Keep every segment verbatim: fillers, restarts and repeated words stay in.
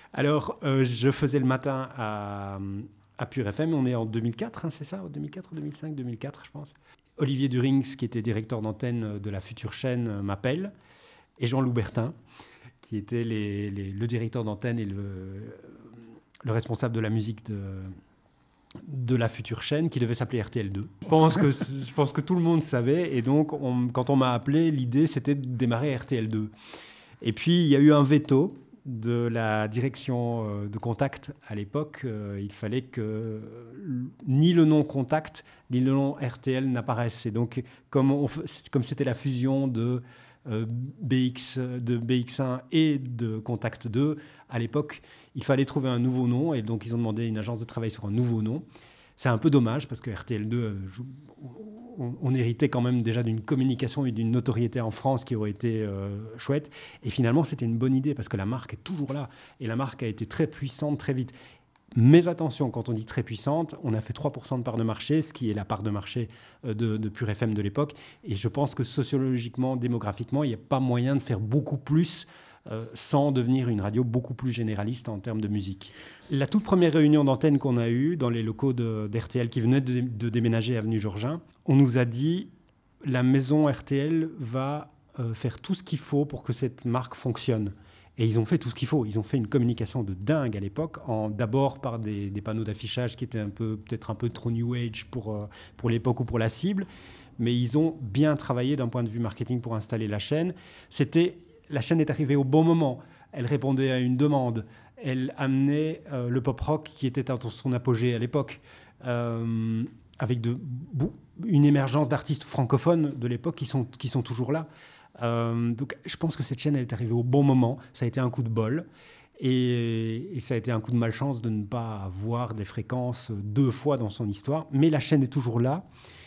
Alors, euh, je faisais le matin à, à Pure F M. On est en deux mille quatre, hein, c'est ça? deux mille quatre, deux mille cinq, deux mille quatre, je pense. Olivier Durings, qui était directeur d'antenne de la future chaîne, euh, m'appelle. Et Jean Loubertin, qui était les, les, le directeur d'antenne et le, le responsable de la musique de, de la future chaîne, qui devait s'appeler R T L deux. Je pense que, je pense que tout le monde savait. Et donc, on, quand on m'a appelé, l'idée, c'était de démarrer R T L deux. Et puis, il y a eu un veto de la direction euh, de Contact à l'époque. Euh, il fallait que euh, ni le nom Contact, ni le nom R T L n'apparaissent. Et donc, comme, on, comme c'était la fusion de, euh, B X, de B X un et de Contact deux, à l'époque, il fallait trouver un nouveau nom. Et donc, ils ont demandé à une agence de travail sur un nouveau nom. C'est un peu dommage parce que R T L deux, euh, joue, on, on héritait quand même déjà d'une communication et d'une notoriété en France qui aurait été euh, chouette. Et finalement, c'était une bonne idée parce que la marque est toujours là. Et la marque a été très puissante très vite. Mais attention, quand on dit très puissante, on a fait trois pour cent de part de marché, ce qui est la part de marché de, de Pure F M de l'époque. Et je pense que sociologiquement, démographiquement, il n'y a pas moyen de faire beaucoup plus Euh, sans devenir une radio beaucoup plus généraliste en termes de musique. La toute première réunion d'antenne qu'on a eue dans les locaux de, d'R T L qui venait de, de déménager avenue Georgin, on nous a dit la maison R T L va euh, faire tout ce qu'il faut pour que cette marque fonctionne. Et ils ont fait tout ce qu'il faut. Ils ont fait une communication de dingue à l'époque, en, d'abord par des, des panneaux d'affichage qui étaient un peu, peut-être un peu trop new age pour, euh, pour l'époque ou pour la cible, mais ils ont bien travaillé d'un point de vue marketing pour installer la chaîne. C'était La chaîne est arrivée au bon moment. Elle répondait à une demande. Elle amenait euh, le pop-rock qui était à son apogée à l'époque, euh, avec de, une émergence d'artistes francophones de l'époque qui sont, qui sont toujours là. Euh, donc, je pense que cette chaîne elle est arrivée au bon moment. Ça a été un coup de bol. Et, et ça a été un coup de malchance de ne pas avoir des fréquences deux fois dans son histoire. Mais la chaîne est toujours là.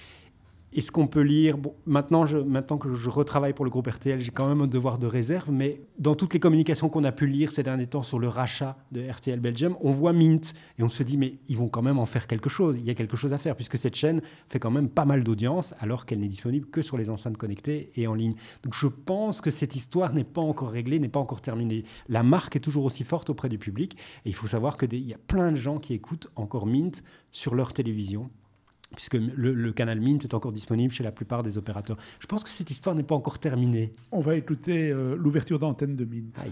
Et ce qu'on peut lire, bon, maintenant, je, maintenant que je retravaille pour le groupe R T L, j'ai quand même un devoir de réserve, mais dans toutes les communications qu'on a pu lire ces derniers temps sur le rachat de R T L Belgium, on voit Mint et on se dit, mais ils vont quand même en faire quelque chose. Il y a quelque chose à faire, puisque cette chaîne fait quand même pas mal d'audience, alors qu'elle n'est disponible que sur les enceintes connectées et en ligne. Donc je pense que cette histoire n'est pas encore réglée, n'est pas encore terminée. La marque est toujours aussi forte auprès du public, et il faut savoir qu'il y a plein de gens qui écoutent encore Mint sur leur télévision, puisque le, le canal Mint est encore disponible chez la plupart des opérateurs. Je pense que cette histoire n'est pas encore terminée. On va écouter euh, l'ouverture d'antenne de Mint. Aïe.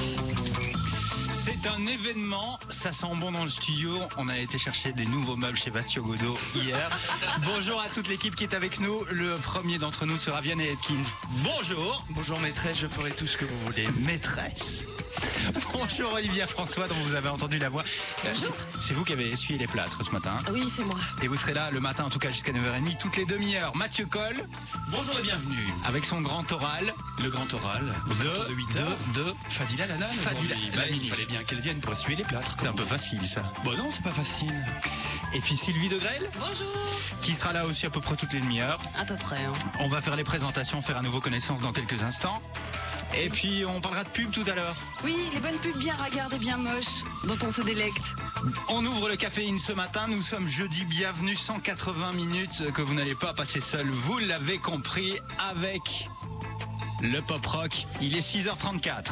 C'est un événement, ça sent bon dans le studio. On a été chercher des nouveaux meubles chez Vatio Godot hier. Bonjour à toute l'équipe qui est avec nous. Le premier d'entre nous sera Vianney Atkins. Bonjour. Bonjour maîtresse, je ferai tout ce que vous voulez. Maîtresse. Bonjour Olivia François, dont vous avez entendu la voix. Euh, c'est, c'est vous qui avez essuyé les plâtres ce matin. Oui, c'est moi. Et vous serez là le matin, en tout cas jusqu'à neuf heures trente, toutes les demi-heures. Mathieu Coll. Bonjour et bienvenue. Avec son grand oral. Le grand oral, de, de huit heures, de, de Fadila Lalanne. Fadila Bah, Lalanne. il fallait bien qu'elle vienne pour essuyer les plâtres. C'est un peu facile ça. Bon non, c'est pas facile. Et puis Sylvie Degrelle. Bonjour. Qui sera là aussi à peu près toutes les demi-heures. À peu près. Hein. On va faire les présentations, faire à nouveau connaissance dans quelques instants. Et puis on parlera de pub tout à l'heure. Oui, les bonnes pubs bien ragardes et bien moches, dont on se délecte. On ouvre le caféine ce matin, nous sommes jeudi, bienvenue, cent quatre-vingts minutes que vous n'allez pas passer seul, vous l'avez compris, avec le pop rock. Il est six heures trente-quatre.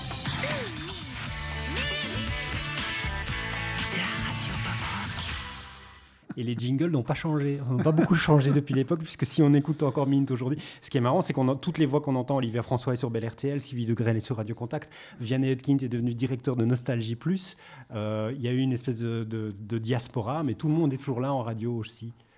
Et les jingles n'ont pas changé, n'ont pas beaucoup changé depuis l'époque, puisque si on écoute encore Mint aujourd'hui, ce qui est marrant, c'est qu'on a toutes les voix qu'on entend. Olivier François est sur Bel R T L, Sylvie Degrelle est sur Radio Contact, Vianney Atkins est devenu directeur de Nostalgie Plus. Euh, il y a eu une espèce de, de, de diaspora, mais tout le monde est toujours là en radio aussi.